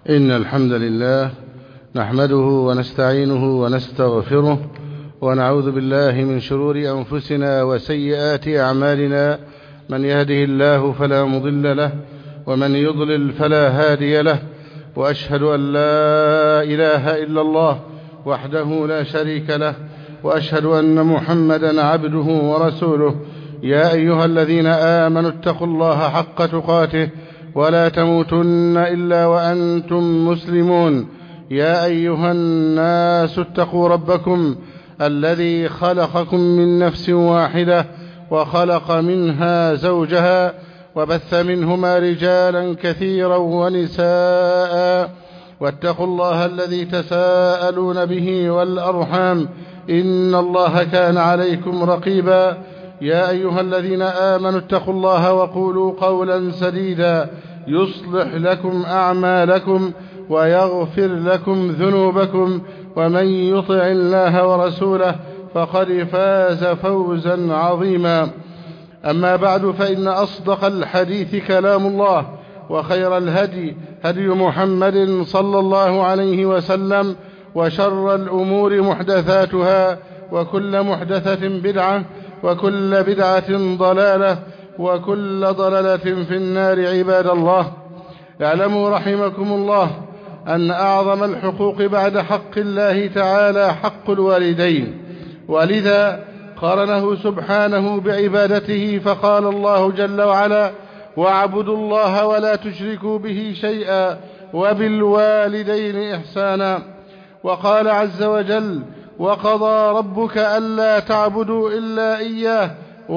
إن الحمد لله نحمده ونستعينه ونستغفره ونعوذ بالله من شرور أنفسنا وسيئات أعمالنا. من يهده الله فلا مضل له ومن يضلل فلا هادي له، وأشهد أن لا إله إلا الله وحده لا شريك له، وأشهد أن محمدا عبده ورسوله. يا أيها الذين آمنوا اتقوا الله حق تقاته ولا تموتن إلا وأنتم مسلمون. يا أيها الناس اتقوا ربكم الذي خلقكم من نفس واحدة وخلق منها زوجها وبث منهما رجالا كثيرا ونساء، واتقوا الله الذي تساءلون به والأرحام إن الله كان عليكم رقيبا. يا أيها الذين آمنوا اتقوا الله وقولوا قولا سديدا يصلح لكم أعمالكم ويغفر لكم ذنوبكم، ومن يطع الله ورسوله فقد فاز فوزا عظيما. أما بعد، فإن أصدق الحديث كلام الله، وخير الهدي هدي محمد صلى الله عليه وسلم، وشر الأمور محدثاتها، وكل محدثة بدعة، وكل بدعة ضلالة، وكل ضلالة في النار. عباد الله، اعلموا رحمكم الله أن أعظم الحقوق بعد حق الله تعالى حق الوالدين، ولذا قارنه سبحانه بعبادته، فقال الله جل وعلا: واعبدوا الله ولا تشركوا به شيئا وبالوالدين إحسانا. وقال عز وجل: وقضى ربك ألا تعبدوا إلا إياه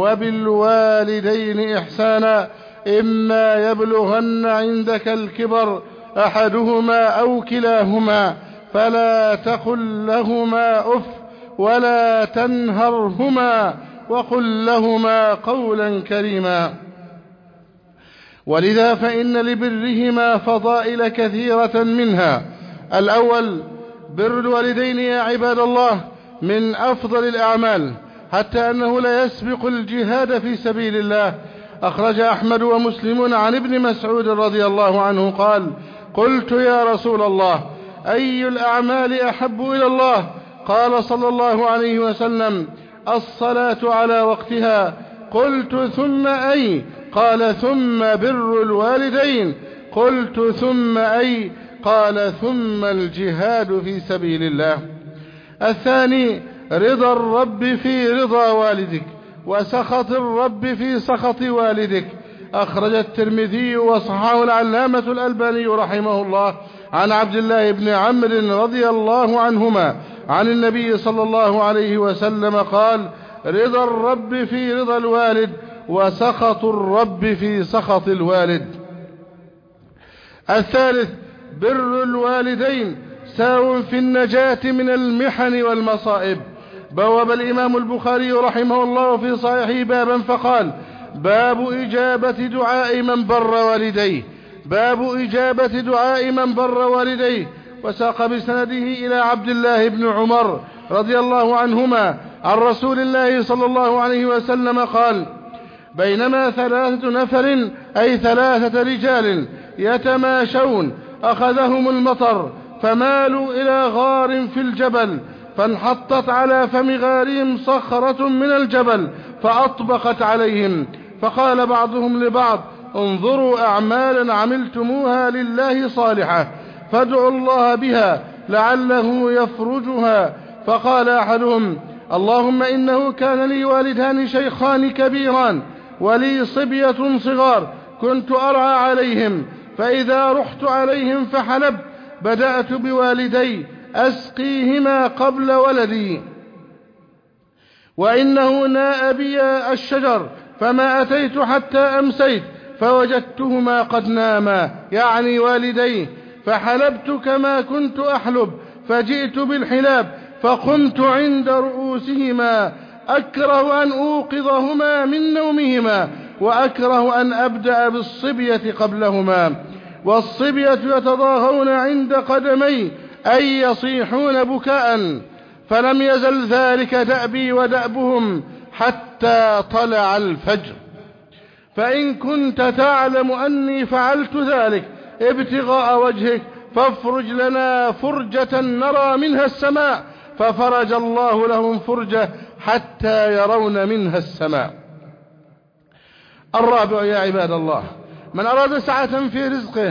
وبالوالدين إحسانا، إما يبلغن عندك الكبر أحدهما أو كلاهما فلا تقل لهما أف ولا تنهرهما وقل لهما قولا كريما. ولذا فإن لبرهما فضائل كثيرة، منها: الأول بر الوالدين يا عباد الله من أفضل الأعمال، حتى أنه لا يسبق الجهاد في سبيل الله. أخرج أحمد ومسلم عن ابن مسعود رضي الله عنه قال: قلت يا رسول الله أي الأعمال أحب إلى الله؟ قال صلى الله عليه وسلم: الصلاة على وقتها. قلت ثم أي؟ قال: ثم بر الوالدين. قلت ثم أي؟ قال: ثم الجهاد في سبيل الله. الثاني رضا الرب في رضا والدك، وسخط الرب في سخط والدك. أخرج الترمذي وصححه العلامة الألباني رحمه الله عن عبد الله بن عمرو رضي الله عنهما عن النبي صلى الله عليه وسلم قال: رضا الرب في رضا الوالد، وسخط الرب في سخط الوالد. الثالث بر الوالدين ساو في النجاة من المحن والمصائب. بواب الإمام البخاري رحمه الله في صحيحه بابا فقال: باب إجابة دعاء من بر والديه. باب إجابة دعاء من بر والديه. وساق بسنده إلى عبد الله بن عمر رضي الله عنهما عن رسول الله صلى الله عليه وسلم قال: بينما 3 نفر أي 3 رجال يتماشون أخذهم المطر، فمالوا إلى غار في الجبل، فانحطت على فم غارهم صخرة من الجبل فأطبقت عليهم، فقال بعضهم لبعض: انظروا أعمالا عملتموها لله صالحة، فادعوا الله بها لعله يفرجها. فقال أحدهم: اللهم إنه كان لي والدان شيخان كبيران ولي صبية صغار، كنت أرعى عليهم، فإذا رحت عليهم فحلبت بدأت بوالدي أسقيهما قبل ولدي، وإنه ناء بي الشجر فما أتيت حتى أمسيت فوجدتهما قد ناما، يعني والدي، فحلبت كما كنت أحلب، فجئت بالحلاب فقمت عند رؤوسهما، أكره أن أوقظهما من نومهما، وأكره أن أبدأ بالصبية قبلهما، والصبية يتضاغون عند قدمي أي يصيحون بكاء، فلم يزل ذلك دأبي ودأبهم حتى طلع الفجر. فإن كنت تعلم أني فعلت ذلك ابتغاء وجهك فافرج لنا فرجة نرى منها السماء، ففرج الله لهم فرجة حتى يرون منها السماء. الرابع يا عباد الله، من أراد سعة في رزقه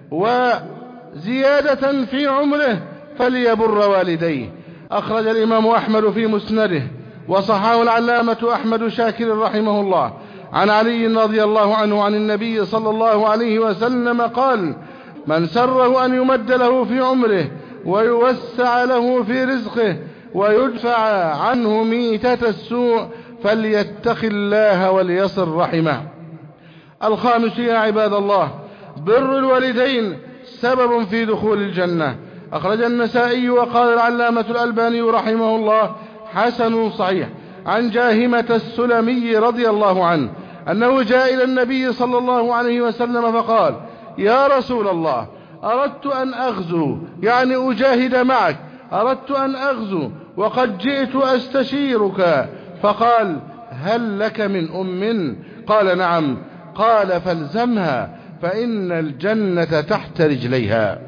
وزيادة في عمره فليبر والديه. أخرج الإمام أحمد في مسنده وصححه العلامة أحمد شاكر رحمه الله عن علي رضي الله عنه عن النبي صلى الله عليه وسلم قال: من سره أن يمد له في عمره ويوسع له في رزقه ويدفع عنه ميتة السوء فليتق الله وليصل رحمه. الخامس يا عباد الله، بر الوالدين سبب في دخول الجنة. أخرج النسائي وقال العلامة الألباني رحمه الله حسن صحيح عن جاهمة السلمي رضي الله عنه أنه جاء إلى النبي صلى الله عليه وسلم فقال: يا رسول الله، أردت أن أغزو، يعني أجاهد معك، أردت أن أغزو وقد جئت أستشيرك. فقال: هل لك من أم؟ قال: نعم. قال: فالزمها فإن الجنة تحت رجليها.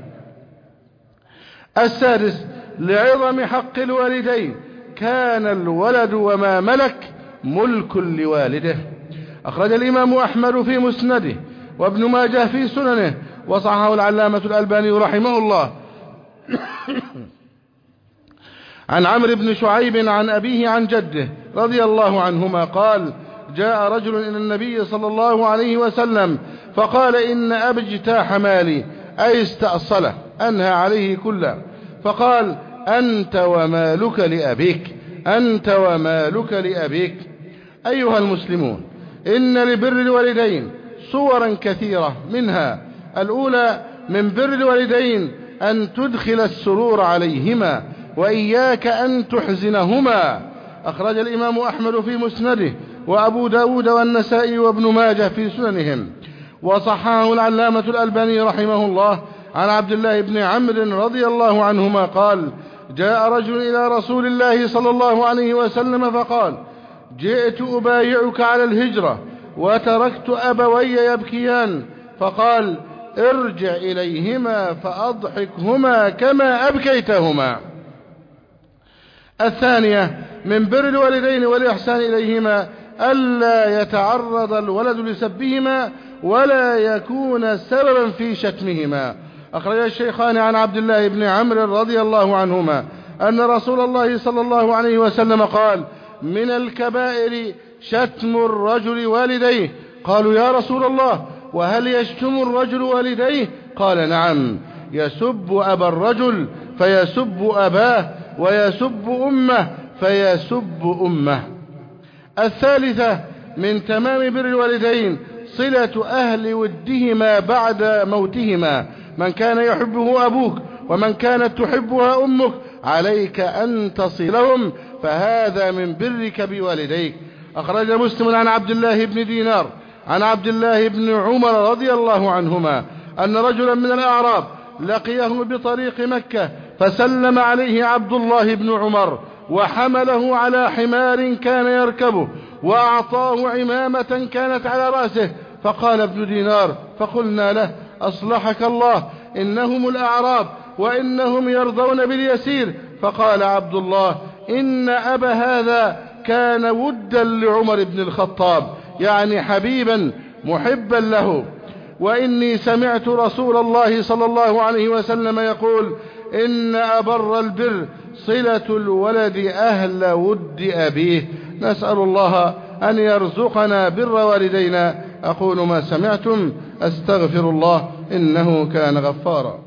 السادس، لعظم حق الوالدين كان الولد وما ملك ملك لوالده. أخرج الإمام أحمد في مسنده وابن ماجه في سننه وصححه العلامة الألباني رحمه الله عن عمرو بن شعيب عن أبيه عن جده رضي الله عنهما قال: جاء رجل إلى النبي صلى الله عليه وسلم فقال: إن أبي اجتاح مالي، أي استأصله، أنهى عليه كله. فقال: أنت ومالك لأبيك، أنت ومالك لأبيك. أيها المسلمون، إن لبر الوالدين صورا كثيرة، منها: الأولى من بر الوالدين أن تدخل السرور عليهما وإياك أن تحزنهما. أخرج الإمام أحمد في مسنده وأبو داود والنسائي وابن ماجه في سننهم وصححه العلامة الألباني رحمه الله عن عبد الله بن عمرو رضي الله عنهما قال: جاء رجل إلى رسول الله صلى الله عليه وسلم فقال: جئت أبايعك على الهجرة وتركت أبوي يبكيان. فقال: ارجع إليهما فأضحكهما كما أبكيتهما. الثانية من بر الوالدين والإحسان إليهما ألا يتعرض الولد لسبهما ولا يكون سببا في شتمهما. أخرج الشيخان عن عبد الله بن عمرو رضي الله عنهما أن رسول الله صلى الله عليه وسلم قال: من الكبائر شتم الرجل والديه. قالوا: يا رسول الله، وهل يشتم الرجل والديه؟ قال: نعم، يسب أبا الرجل فيسب أباه ويسب أمه فيسب أمه. الثالثة من تمام بر الوالدين صلة أهل ودهما بعد موتهما. من كان يحبه أبوك ومن كانت تحبها أمك عليك أن تصلهم، فهذا من برك بوالديك. أخرج مسلم عن عبد الله بن دينار عن عبد الله بن عمر رضي الله عنهما أن رجلا من الأعراب لقيه بطريق مكة فسلم عليه عبد الله بن عمر وحمله على حمار كان يركبه وأعطاه عمامة كانت على رأسه. فقال ابن دينار: فقلنا له: أصلحك الله، إنهم الأعراب وإنهم يرضون باليسير. فقال عبد الله: إن أبا هذا كان ودا لعمر بن الخطاب، يعني حبيبا محبا له، وإني سمعت رسول الله صلى الله عليه وسلم يقول: إن أبر البر صلة الولد أهل ود أبيه. نسأل الله أن يرزقنا بر والدينا. أقول ما سمعتم، أستغفر الله إنه كان غفارا.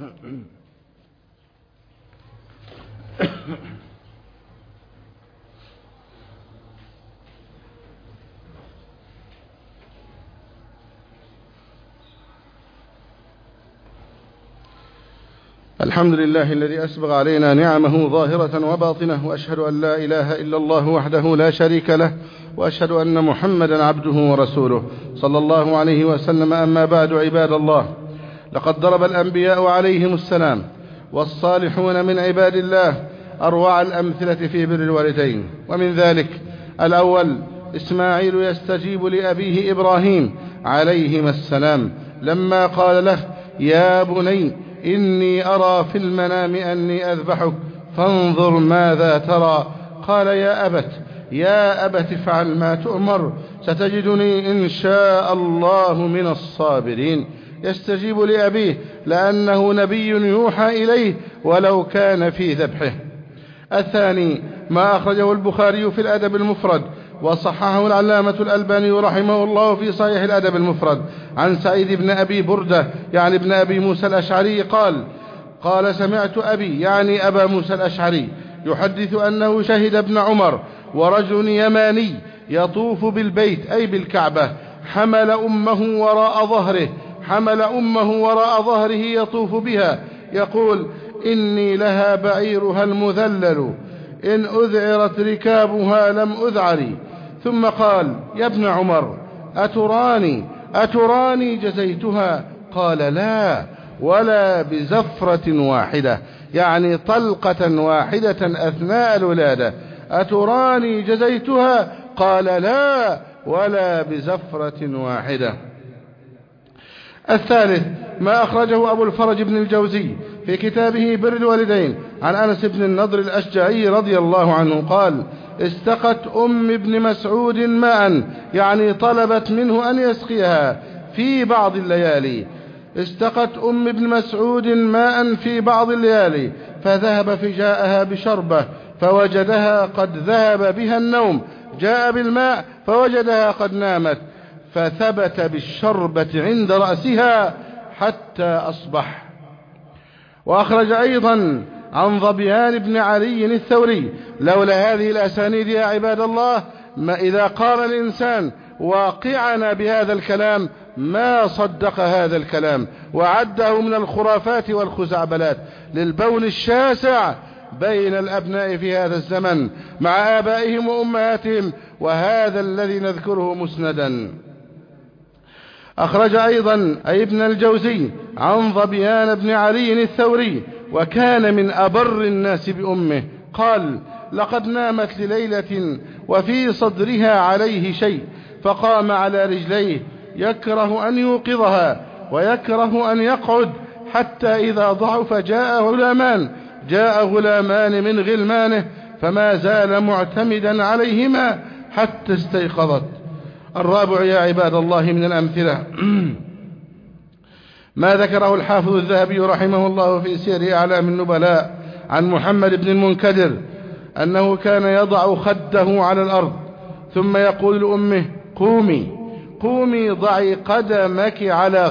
الحمد لله الذي أسبغ علينا نعمه ظاهرة وباطنة، وأشهد أن لا إله إلا الله وحده لا شريك له، وأشهد أن محمدا عبده ورسوله صلى الله عليه وسلم. أما بعد، عباد الله، لقد ضرب الأنبياء عليهم السلام والصالحون من عباد الله أروع الأمثلة في بر الوالدين، ومن ذلك: الأول، إسماعيل يستجيب لأبيه إبراهيم عليهما السلام لما قال له: يا بني إني أرى في المنام أني أذبحك فانظر ماذا ترى. قال يا أبت افعل ما تؤمر ستجدني إن شاء الله من الصابرين. يستجيب لأبيه لأنه نبي يوحى إليه ولو كان في ذبحه. الثاني ما أخرجه البخاري في الأدب المفرد وصححه العلامة الألباني رحمه الله في صحيح الأدب المفرد عن سعيد بن أبي بردة يعني ابن أبي موسى الأشعري قال سمعت أبي يعني أبا موسى الأشعري يحدث أنه شهد ابن عمر ورجل يماني يطوف بالبيت أي بالكعبة حمل أمه وراء ظهره يطوف بها يقول إني لها بعيرها المذلل إن أذعرت ركابها لم أذعري. ثم قال يا ابن عمر أتراني جزيتها؟ قال لا ولا بزفرة واحدة يعني طلقة واحدة أثناء الولادة. أتراني جزيتها؟ قال لا ولا بزفرة واحدة. الثالث ما أخرجه أبو الفرج بن الجوزي في كتابه بر الوالدين عن أنس بن النضر الأشجعي رضي الله عنه قال استقت ابن مسعود ماء يعني طلبت منه أن يسقيها في بعض الليالي. استقت ابن مسعود ماء في بعض الليالي فذهب فجاءها بشربة فوجدها قد ذهب بها النوم. جاء بالماء فوجدها قد نامت فثبت بالشربة عند رأسها حتى أصبح. وأخرج أيضا عن ظبيان بن علي الثوري لولا هذه الأسانيد يا عباد الله ما إذا قال الإنسان واقعنا بهذا الكلام ما صدق هذا الكلام وعده من الخرافات والخزعبلات للبون الشاسع بين الأبناء في هذا الزمن مع آبائهم وأمهاتهم وهذا الذي نذكره مسندا. أخرج أيضا ابن الجوزي عن ظبيان بن علي الثوري وكان من أبر الناس بأمه قال لقد نامت لليلة وفي صدرها عليه شيء فقام على رجليه يكره أن يوقظها ويكره أن يقعد حتى إذا ضعف جاء غلامان من غلمانه فما زال معتمدا عليهما حتى استيقظت. الرابع يا عباد الله من الأمثلة ما ذكره الحافظ الذهبي رحمه الله في سير أعلام النبلاء عن محمد بن المنكدر أنه كان يضع خده على الأرض ثم يقول لأمه قومي ضعي قدمك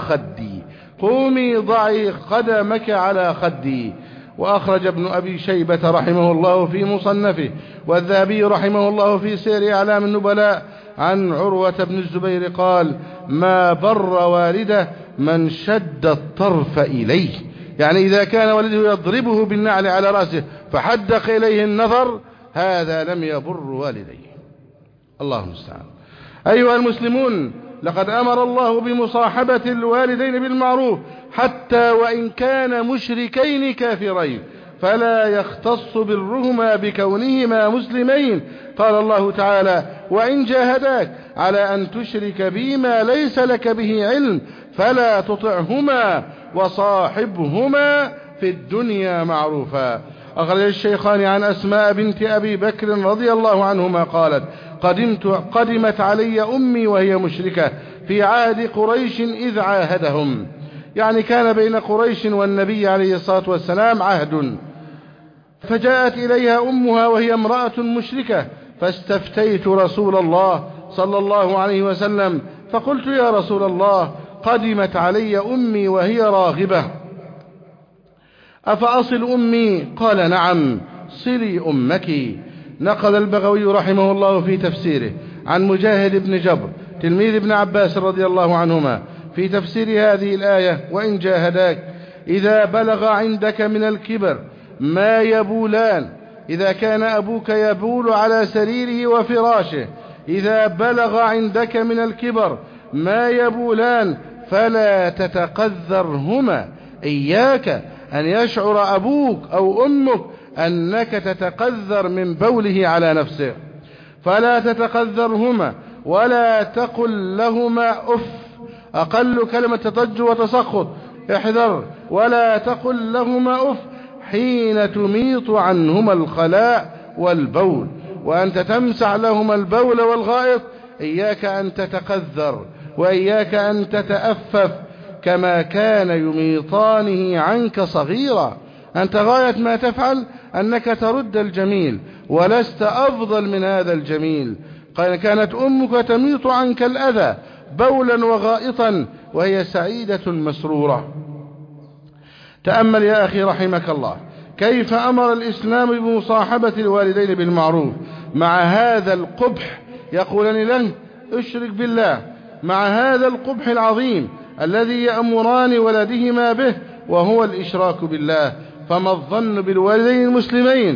على خدي. وأخرج ابن أبي شيبة رحمه الله في مصنفه والذهبي رحمه الله في سير أعلام النبلاء عن عروة بن الزبير قال ما بر والده من شد الطرف إليه يعني إذا كان والده يضربه بالنعل على رأسه فحدق إليه النظر هذا لم يبر والديه. الله المستعان. أيها المسلمون لقد أمر الله بمصاحبة الوالدين بالمعروف حتى وإن كان مشركين كافرين فلا يختص برهما بكونهما مسلمين. قال الله تعالى وإن جاهداك على أن تشرك بي ما ليس لك به علم فلا تطعهما وصاحبهما في الدنيا معروفا. أخرج الشيخان عن أسماء بنت أبي بكر رضي الله عنهما قالت قدمت علي أمي وهي مشركة في عهد قريش إذ عاهدهم يعني كان بين قريش والنبي عليه الصلاة والسلام عهد. فجاءت إليها أمها وهي امرأة مشركة فاستفتيت رسول الله صلى الله عليه وسلم فقلت يا رسول الله قدمت علي أمي وهي راغبة أفأصل أمي؟ قال نعم صلي أمك. نقل البغوي رحمه الله في تفسيره عن مجاهد بن جبر تلميذ ابن عباس رضي الله عنهما في تفسير هذه الآية وإن جاهداك إذا بلغ عندك من الكبر ما يبولان إذا كان أبوك يبول على سريره وفراشه إذا بلغ عندك من الكبر ما يبولان فلا تتقذرهما. إياك أن يشعر أبوك أو أمك أنك تتقذر من بوله على نفسه فلا تتقذرهما ولا تقل لهما أف أقل كلمة تضج وتسخط احذر ولا تقل لهما أف حين تميط عنهما الخلاء والبول، وأنت تمسح لهما البول والغائط إياك أن تتقذر وإياك أن تتأفف كما كان يميطانه عنك صغيرا. أنت غاية ما تفعل أنك ترد الجميل، ولست أفضل من هذا الجميل. كانت أمك تميط عنك الأذى بولا وغائطا وهي سعيدة مسرورة. تأمل يا أخي رحمك الله كيف أمر الإسلام بمصاحبة الوالدين بالمعروف، مع هذا القبح يقولن له اشرك بالله، مع هذا القبح العظيم الذي يأمران ولدهما به وهو الإشراك بالله. فما الظن بالوالدين المسلمين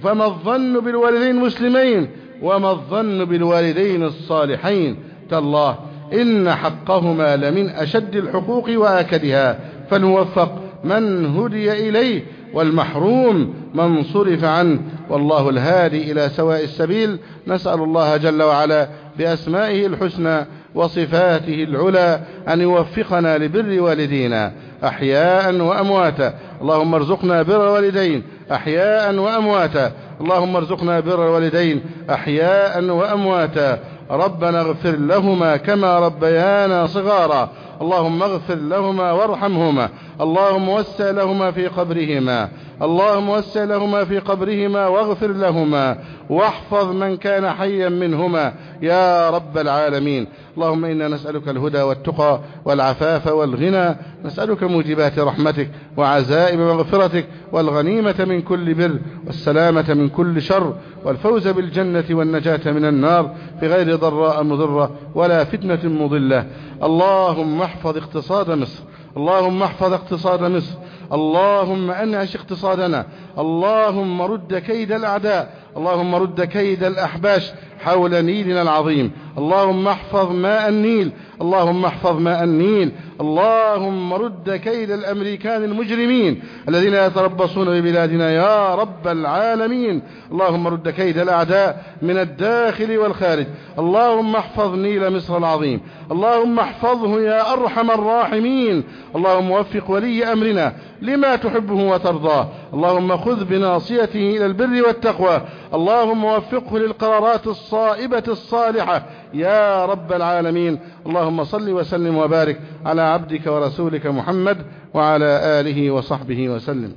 وما الظن بالوالدين الصالحين؟ تالله إن حقهما لمن أشد الحقوق وآكدها. فالموفق من هدي إليه، والمحروم من صرف عنه، والله الهادي إلى سواء السبيل. نسأل الله جل وعلا بأسمائه الحسنى وصفاته العلى أن يوفقنا لبر والدينا أحياء وأمواتا. اللهم ارزقنا بر الوالدين أحياء وأمواتا، اللهم ارزقنا بر الوالدين أحياء وأمواتا. ربنا اغفر لهما كما ربيانا صغارا، اللهم اغفر لهما وارحمهما، اللهم وسع لهما في قبرهما، اللهم وسع لهما في قبرهما واغفر لهما، واحفظ من كان حيا منهما يا رب العالمين. اللهم إنا نسألك الهدى والتقى والعفاف والغنى، نسألك موجبات رحمتك وعزائم مغفرتك والغنيمة من كل بر والسلامة من كل شر والفوز بالجنة والنجاة من النار بغير ضراء مضرة ولا فتنة مضلة. اللهم احفظ اقتصاد مصر، اللهم احفظ اقتصاد مصر، اللهم أنعش اقتصادنا، اللهم رد كيد الأعداء، اللهم رد كيد الأحباش حول نيلنا العظيم. اللهم احفظ ماء النيل، اللهم احفظ ماء النيل، اللهم رد كيد الأمريكان المجرمين الذين يتربصون ببلادنا يا رب العالمين. اللهم رد كيد الأعداء من الداخل والخارج. اللهم احفظ نيل مصر العظيم، اللهم احفظه يا أرحم الراحمين. اللهم وفق ولي أمرنا لما تحبه وترضاه، اللهم خذ بناصيته إلى البر والتقوى، اللهم وفقه للقرارات الصائبة الصالحة يا رب العالمين. اللهم صل وسلم وبارك على عبدك ورسولك محمد وعلى آله وصحبه وسلم.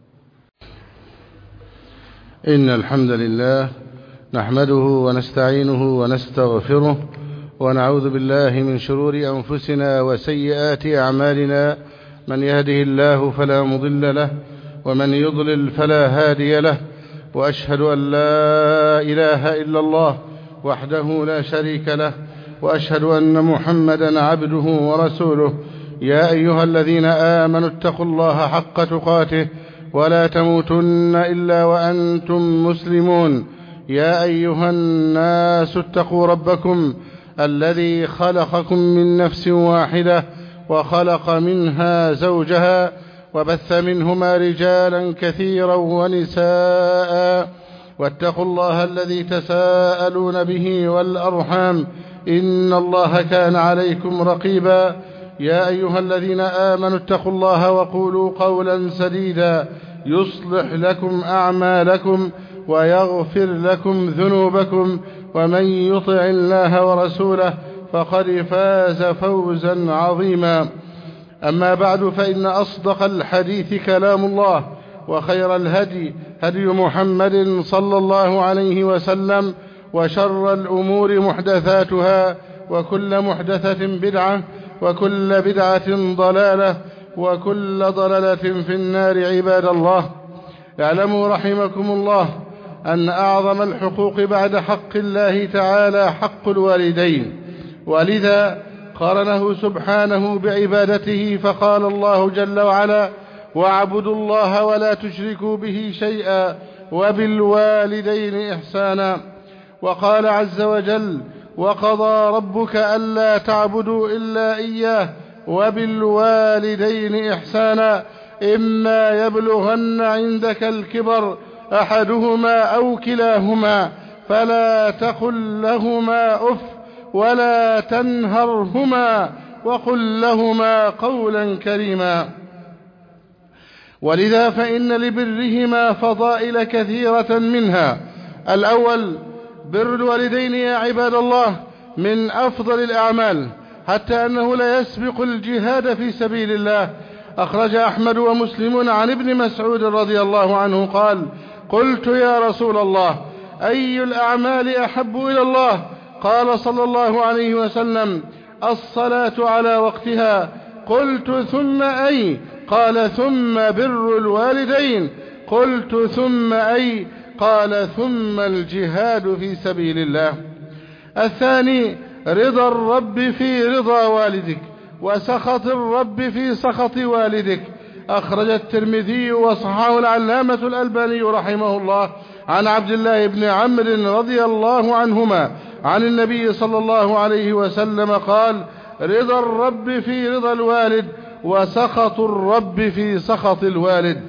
إن الحمد لله نحمده ونستعينه ونستغفره ونعوذ بالله من شرور أنفسنا وسيئات أعمالنا، من يهده الله فلا مضل له ومن يضلل فلا هادي له، وأشهد أن لا إله إلا الله وحده لا شريك له، وأشهد أن محمدا عبده ورسوله. يا أيها الذين آمنوا اتقوا الله حق تقاته ولا تموتن إلا وأنتم مسلمون. يا أيها الناس اتقوا ربكم الذي خلقكم من نفس واحدة وخلق منها زوجها وبث منهما رجالا كثيرا ونساء، واتقوا الله الذي تساءلون به والأرحام إن الله كان عليكم رقيبا. يا أيها الذين آمنوا اتقوا الله وقولوا قولا سديدا يصلح لكم أعمالكم ويغفر لكم ذنوبكم، ومن يطع الله ورسوله فقد فاز فوزا عظيما. أما بعد، فإن أصدق الحديث كلام الله، وخير الهدي هدي محمد صلى الله عليه وسلم، وشر الأمور محدثاتها، وكل محدثة بدعة، وكل بدعة ضلالة، وكل ضلالة في النار. عباد الله، اعلموا رحمكم الله أن أعظم الحقوق بعد حق الله تعالى حق الوالدين، ولذا قارنه سبحانه بعبادته، فقال الله جل وعلا: واعبدوا الله ولا تشركوا به شيئا وبالوالدين إحسانا. وقال عز وجل: وقضى ربك ألا تعبدوا إلا إياه وبالوالدين إحسانا، إما يبلغن عندك الكبر أحدهما أو كلاهما فلا تقل لهما أف ولا تنهرهما وقل لهما قولا كريما. ولذا فإن لبرهما فضائل كثيرة منها. الأول بر الوالدين يا عباد الله من أفضل الأعمال، حتى أنه لا يسبق الجهاد في سبيل الله. أخرج أحمد ومسلم عن ابن مسعود رضي الله عنه قال: قلت يا رسول الله أي الأعمال أحب إلى الله؟ قال صلى الله عليه وسلم: الصلاة على وقتها. قلت ثم أي؟ قال: ثم بر الوالدين. قلت ثم أي؟ قال: ثم الجهاد في سبيل الله. الثاني رضا الرب في رضا والدك، وسخط الرب في سخط والدك. أخرج الترمذي وصححه العلامة الألباني رحمه الله عن عبد الله بن عمرو رضي الله عنهما عن النبي صلى الله عليه وسلم قال: رضا الرب في رضا الوالد، وسخط الرب في سخط الوالد.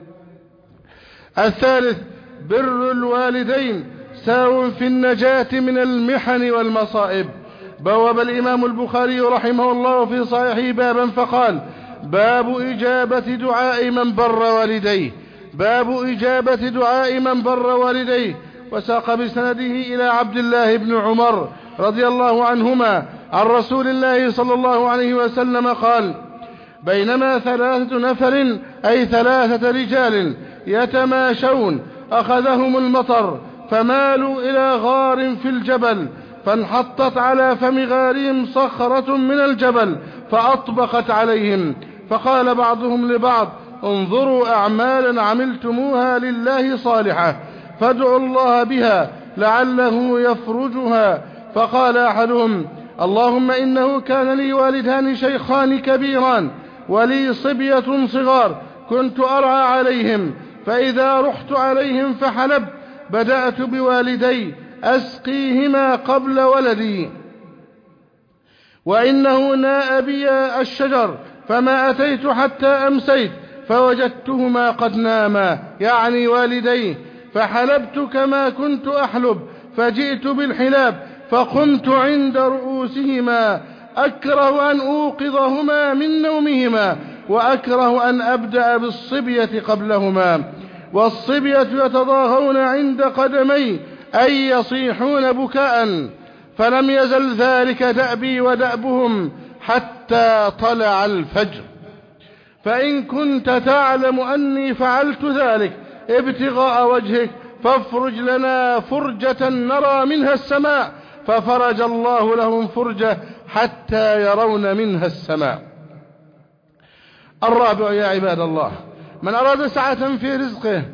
الثالث بر الوالدين ساو في النجاة من المحن والمصائب. بواب الإمام البخاري رحمه الله في صحيحه بابا فقال: باب إجابة دعاء من بر والديه. باب إجابة دعاء من بر والديه. وساق بسنده إلى عبد الله بن عمر رضي الله عنهما عن رسول الله صلى الله عليه وسلم قال: بينما 3 نفر أي 3 رجال يتماشون أخذهم المطر، فمالوا إلى غار في الجبل، فانحطت على فم غارهم صخرة من الجبل فأطبقت عليهم، فقال بعضهم لبعض: انظروا أعمالا عملتموها لله صالحة، فادعوا الله بها لعله يفرجها. فقال أحدهم: اللهم إنه كان لي والدان شيخان كبيران ولي صبية صغار، كنت أرعى عليهم، فإذا رحت عليهم فحلبت بدأت بوالدي أسقيهما قبل ولدي، وإنه ناء بي الشجر فما أتيت حتى أمسيت فوجدتهما قد ناما، يعني والدي، فحلبت كما كنت أحلب، فجئت بالحلاب فقمت عند رؤوسهما، أكره أن أوقظهما من نومهما، وأكره أن أبدأ بالصبية قبلهما، والصبية يتضاغون عند قدمي أي يصيحون بكاء، فلم يزل ذلك دأبي ودأبهم حتى طلع الفجر. فإن كنت تعلم أني فعلت ذلك ابتغاء وجهك فافرج لنا فرجة نرى منها السماء، ففرج الله لهم فرجة حتى يرون منها السماء. الرابع يا عباد الله من أراد سعة في رزقه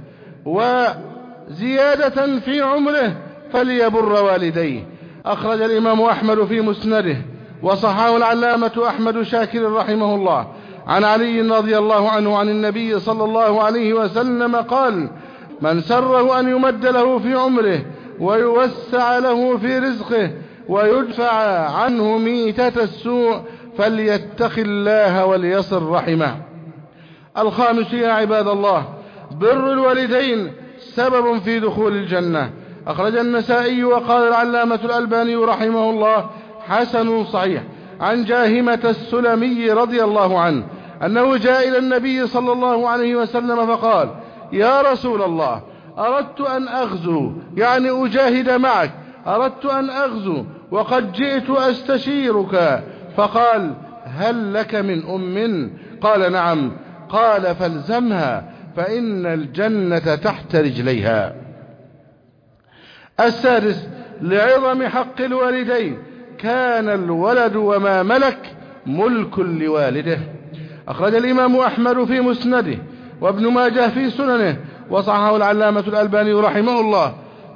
وزيادة في عمره فليبر والديه. أخرج الإمام أحمد في مسنده وصححه العلامة أحمد شاكر رحمه الله عن علي رضي الله عنه عن النبي صلى الله عليه وسلم قال: من سره أن يمد له في عمره ويوسع له في رزقه ويدفع عنه ميتة السوء فليتق الله وليصل رحمه. الخامس يا عباد الله بر الوالدين سبب في دخول الجنة. أخرج النسائي وقال العلامة الألباني رحمه الله حسن صحيح عن جاهمة السلمي رضي الله عنه أنه جاء إلى النبي صلى الله عليه وسلم فقال: يا رسول الله أردت أن أغزو، يعني أجاهد معك، أردت أن أغزو وقد جئت أستشيرك. فقال: هل لك من أم؟ قال: نعم. قال: فالزمها فإن الجنة تحت رجليها. السادس لعظم حق الوالدين كان الولد وما ملك ملك لوالده. أخرج الإمام أحمد في مسنده وابن ماجه في سننه وصححه العلامة الألباني رحمه الله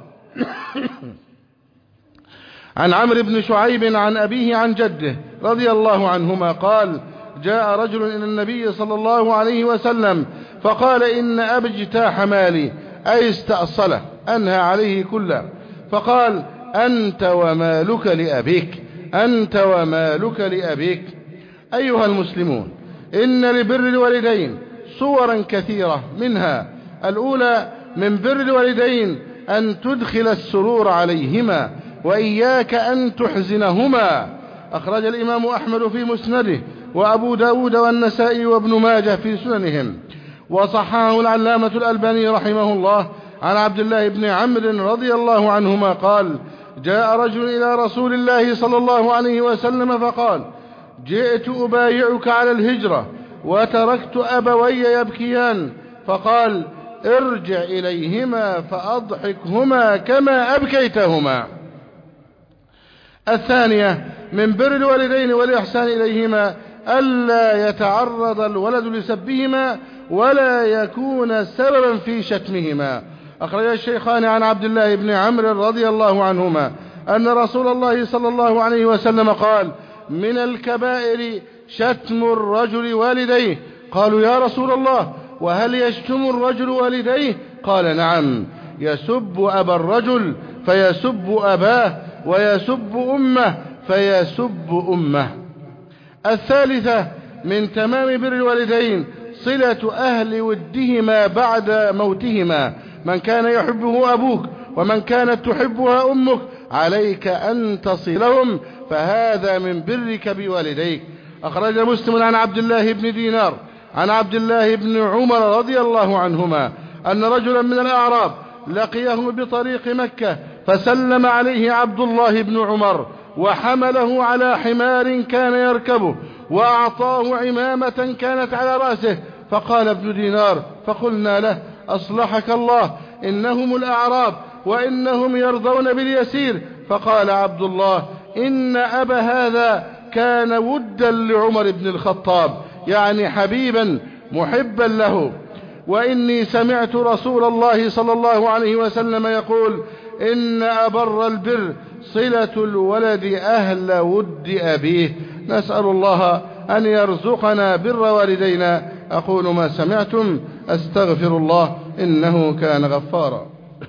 عن عمرو بن شعيب عن أبيه عن جده رضي الله عنهما قال: جاء رجل إلى النبي صلى الله عليه وسلم فقال: إن أبي اجتاح مالي، أي استأصله، أنهى عليه كله. فقال: أنت ومالك لأبيك، أنت ومالك لأبيك. أيها المسلمون، إن لبر الوالدين صورا كثيرة، منها الأولى من بر الوالدين أن تدخل السرور عليهما وإياك أن تحزنهما. أخرج الإمام أحمد في مسنده وأبو داود والنسائي وابن ماجه في سننهم. وصححه العلامة الألباني رحمه الله عن عبد الله بن عمرو رضي الله عنهما قال: جاء رجل إلى رسول الله صلى الله عليه وسلم فقال: جئت أبايعك على الهجرة وتركت أبوي يبكيان، فقال: ارجع إليهما فأضحكهما كما أبكيتهما. الثانية من بر الوالدين والإحسان إليهما ألا يتعرض الولد لسبهما ولا يكون سببا في شتمهما. أخرج الشيخان عن عبد الله بن عمرو رضي الله عنهما أن رسول الله صلى الله عليه وسلم قال: من الكبائر شتم الرجل والديه. قالوا: يا رسول الله، وهل يشتم الرجل والديه؟ قال: نعم، يسب أبا الرجل فيسب أباه، ويسب أمه فيسب أمه. الثالثة من تمام بر الوالدين صلة أهل ودهما بعد موتهما. من كان يحبه أبوك ومن كانت تحبها أمك عليك أن تصلهم، فهذا من برك بوالديك. أخرج مسلم عن عبد الله بن دينار عن عبد الله بن عمر رضي الله عنهما أن رجلا من الأعراب لقيه بطريق مكة، فسلم عليه عبد الله بن عمر وحمله على حمار كان يركبه وأعطاه عمامة كانت على رأسه، فقال ابن دينار: فقلنا له: أصلحك الله، إنهم الأعراب وإنهم يرضون باليسير. فقال عبد الله: إن أبا هذا كان ودا لعمر بن الخطاب، يعني حبيبا محبا له، وإني سمعت رسول الله صلى الله عليه وسلم يقول: إن أبر البر صلة الولد أهل ود أبيه. نسأل الله أن يرزقنا بر والدينا. أقول ما سمعتم، أستغفر الله، إنه كان غفارا.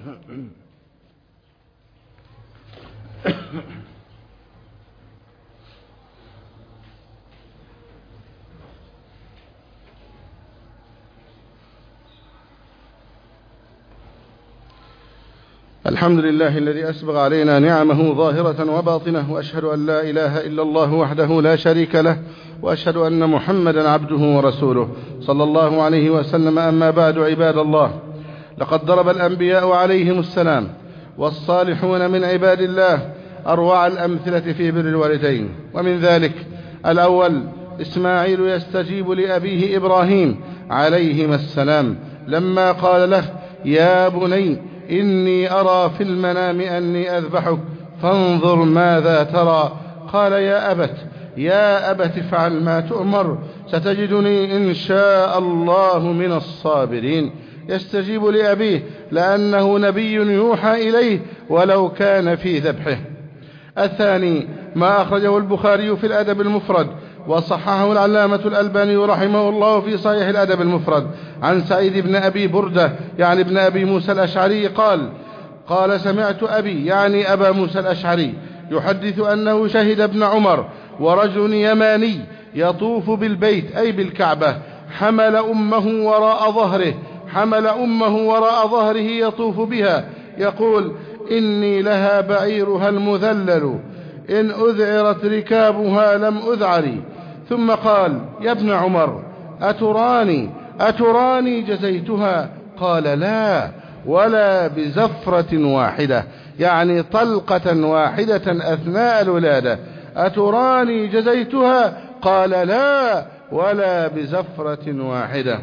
الحمد لله الذي أسبغ علينا نعمه ظاهرة وباطنة، وأشهد أن لا إله إلا الله وحده لا شريك له، وأشهد أن محمدا عبده ورسوله صلى الله عليه وسلم. أما بعد، عباد الله، لقد ضرب الأنبياء عليهم السلام والصالحون من عباد الله أروع الأمثلة في بر الوالدين، ومن ذلك: الأول، إسماعيل يستجيب لأبيه إبراهيم عليهما السلام لما قال له: يا بني إني أرى في المنام أني أذبحك فانظر ماذا ترى. قال: يا أبت افعل ما تؤمر، ستجدني إن شاء الله من الصابرين. يستجيب لأبيه لأنه نبي يوحى إليه ولو كان في ذبحه. الثاني ما أخرجه البخاري في الأدب المفرد وصححه العلامة الألباني رحمه الله في صحيح الأدب المفرد عن سعيد بن أبي بردة يعني ابن أبي موسى الأشعري قال: سمعت أبي يعني أبا موسى الأشعري يحدث أنه شهد ابن عمر ورجل يماني يطوف بالبيت أي بالكعبة، حمل أمه وراء ظهره يطوف بها، يقول: إني لها بعيرها المذلل، إن أذعرت ركابها لم أذعري. ثم قال: يا ابن عمر، أتراني جزيتها؟ قال: لا، ولا بزفرة واحدة، يعني طلقة واحدة أثناء الولادة. أتراني جزيتها؟ قال: لا، ولا بزفرة واحدة.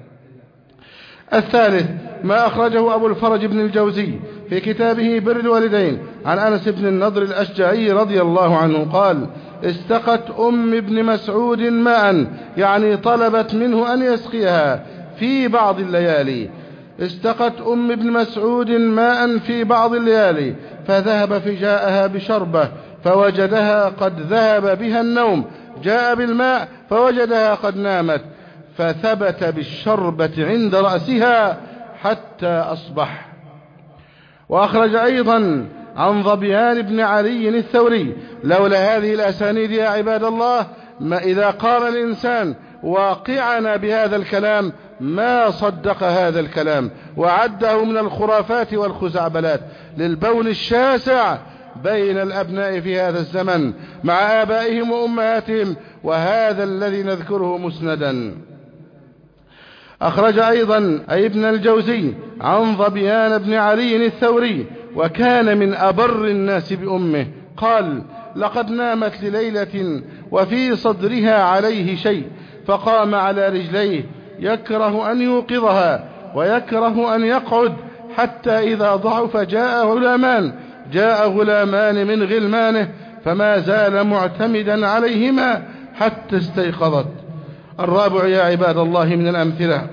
الثالث ما أخرجه أبو الفرج بن الجوزي في كتابه بر الوالدين عن أنس بن النضر الأشجعي رضي الله عنه قال: استقت أم ابن مسعود ماء، يعني طلبت منه أن يسقيها في بعض الليالي. استقت أم ابن مسعود ماء في بعض الليالي، فذهب فجاءها بشربة فوجدها قد ذهب بها النوم، جاء بالماء فوجدها قد نامت، فثبت بالشربة عند رأسها حتى أصبح. وأخرج أيضا عن ظبيان بن علي الثوري: لولا هذه الأسانيد يا عباد الله، ما إذا قال الإنسان واقعنا بهذا الكلام ما صدق هذا الكلام وعده من الخرافات والخزعبلات للبون الشاسع بين الأبناء في هذا الزمن مع آبائهم وأمهاتهم، وهذا الذي نذكره مسندا. أخرج أيضا أي ابن الجوزي عن ظبيان بن علي الثوري، وكان من أبر الناس بأمه، قال: لقد نامت لليلة وفي صدرها عليه شيء، فقام على رجليه يكره أن يوقظها ويكره أن يقعد، حتى إذا ضعف جاء غلامان من غلمانه، فما زال معتمدا عليهما حتى استيقظت. الرابع يا عباد الله من الأمثلة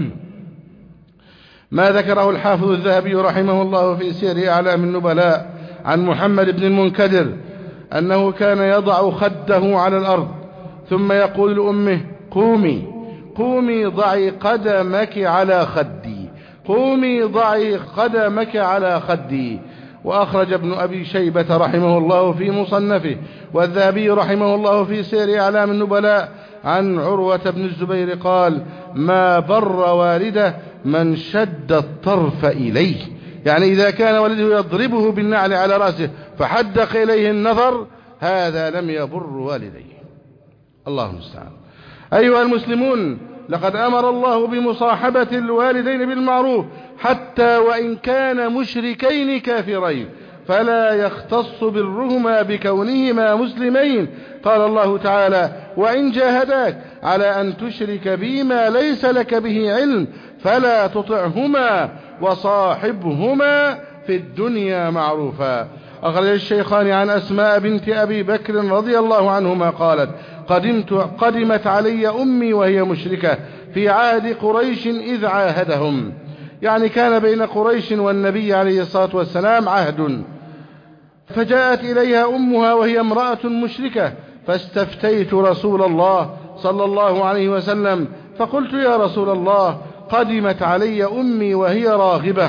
ما ذكره الحافظ الذهبي رحمه الله في سير أعلام النبلاء عن محمد بن المنكدر أنه كان يضع خده على الأرض ثم يقول لأمه: قومي ضعي قدمك على خدي، قومي ضعي قدمك على خدي. وأخرج ابن أبي شيبة رحمه الله في مصنفه، والذهبي رحمه الله في سير أعلام النبلاء عن عروة بن الزبير قال: ما بر والده من شد الطرف إليه، يعني إذا كان والده يضربه بالنعل على رأسه فحدق إليه النظر، هذا لم يبر والديه. الله المستعان. أيها المسلمون، لقد أمر الله بمصاحبة الوالدين بالمعروف حتى وإن كان مشركين كافرين، فلا يختص برهما بكونهما مسلمين. قال الله تعالى: وإن جاهداك على أن تشرك بي ما ليس لك به علم فلا تطعهما وصاحبهما في الدنيا معروفا. أخرج الشيخان عن أسماء بنت أبي بكر رضي الله عنهما قالت: قدمت علي أمي وهي مشركة في عهد قريش إذ عاهدهم، يعني كان بين قريش والنبي عليه الصلاة والسلام عهد، فجاءت إليها أمها وهي امرأة مشركة، فاستفتيت رسول الله صلى الله عليه وسلم فقلت: يا رسول الله، قدمت علي أمي وهي راغبة،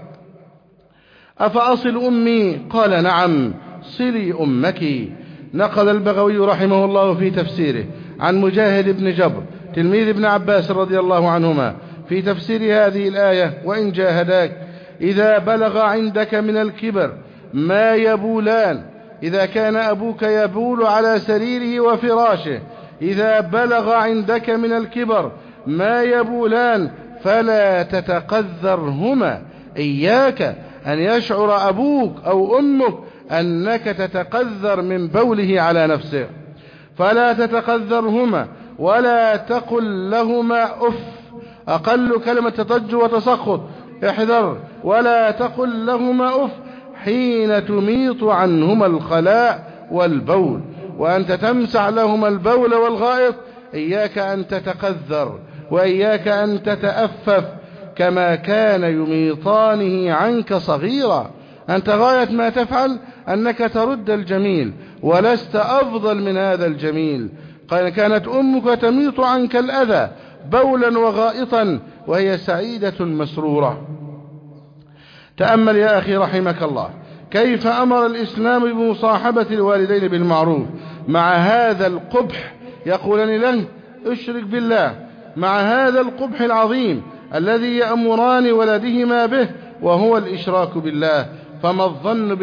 أفأصل أمي؟ قال: نعم، صلي أمك. نقل البغوي رحمه الله في تفسيره عن مجاهد بن جبر تلميذ ابن عباس رضي الله عنهما في تفسير هذه الآية: وإن جاهداك، إذا بلغ عندك من الكبر ما يبولان، إذا كان أبوك يبول على سريره وفراشه، إذا بلغ عندك من الكبر ما يبولان فلا تتقذرهما، إياك أن يشعر أبوك أو أمك أنك تتقذر من بوله على نفسه، فلا تتقذرهما ولا تقل لهما أف، أقل كلمة تضج وتسخط، احذر، ولا تقل لهما أف حين تميط عنهما الخلاء والبول، وأنت تمسح لهما البول والغائط، إياك أن تتقذر وإياك أن تتأفف كما كان يميطانه عنك صغيرا. أنت غاية ما تفعل أنك ترد الجميل، ولست أفضل من هذا الجميل. كانت أمك تميط عنك الأذى بولا وغائطا وهي سعيدة مسرورة. تأمل يا أخي رحمك الله كيف أمر الإسلام بمصاحبة الوالدين بالمعروف، مع هذا القبح يقولن له اشرك بالله، مع هذا القبح العظيم الذي يأمران ولدهما به وهو الإشراك بالله. فما الظن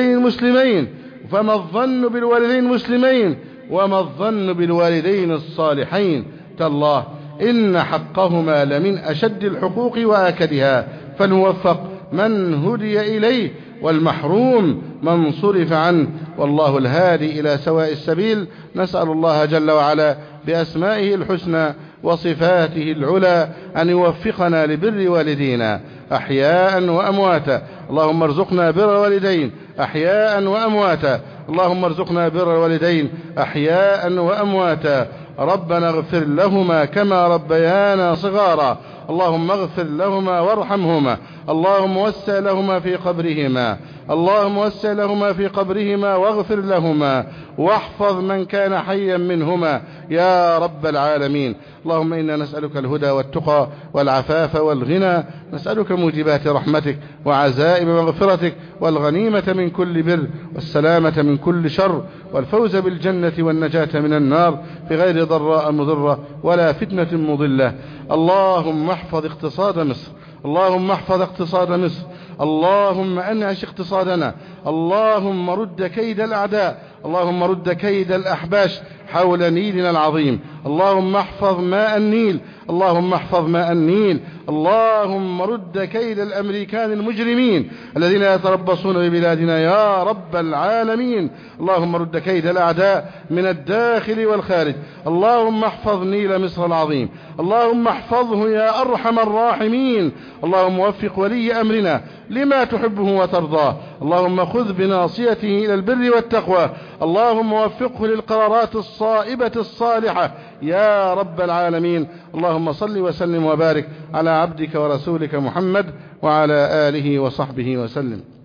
بالوالدين المسلمين وما الظن بالوالدين الصالحين؟ تالله إن حقهما لمن أشد الحقوق وآكدها، فالموفق من هدي إليه والمحروم من صرف عنه، والله الهادي إلى سواء السبيل. نسأل الله جل وعلا بأسمائه الحسنى وصفاته العلى أن يوفقنا لبر والدينا أحياء وأمواتا. اللهم ارزقنا بر الوالدين أحياء وأمواتا، اللهم ارزقنا بر الوالدين أحياء وأمواتا. ربنا اغفر لهما كما ربيانا صغارا، اللهم اغفر لهما وارحمهما، اللهم وسع لهما في قبرهما، اللهم وسع لهما في قبرهما واغفر لهما واحفظ من كان حيا منهما يا رب العالمين. اللهم إنا نسألك الهدى والتقى والعفاف والغنى، نسألك موجبات رحمتك وعزائم مغفرتك والغنيمة من كل بر والسلامة من كل شر والفوز بالجنة والنجاة من النار بغير ضراء مضرة ولا فتنة مضلة. اللهم احفظ اقتصاد مصر، اللهم احفظ اقتصاد مصر، اللهم أنعش اقتصادنا، اللهم رد كيد الأعداء، اللهم رد كيد الأحباش حول نيلنا العظيم، اللهم احفظ ماء النيل، اللهم احفظ ماء النيل. اللهم رد كيد الأمريكان المجرمين الذين يتربصون ببلادنا يا رب العالمين. اللهم رد كيد الأعداء من الداخل والخارج. اللهم احفظ نيل مصر العظيم، اللهم احفظه يا أرحم الراحمين. اللهم وفق ولي أمرنا لما تحبه وترضاه. اللهم خذ بناصيته إلى البر والتقوى. اللهم وفقه للقرارات الصائبة الصالحة يا رب العالمين. اللهم صل وسلم وبارك على عبدك ورسولك محمد وعلى آله وصحبه وسلم.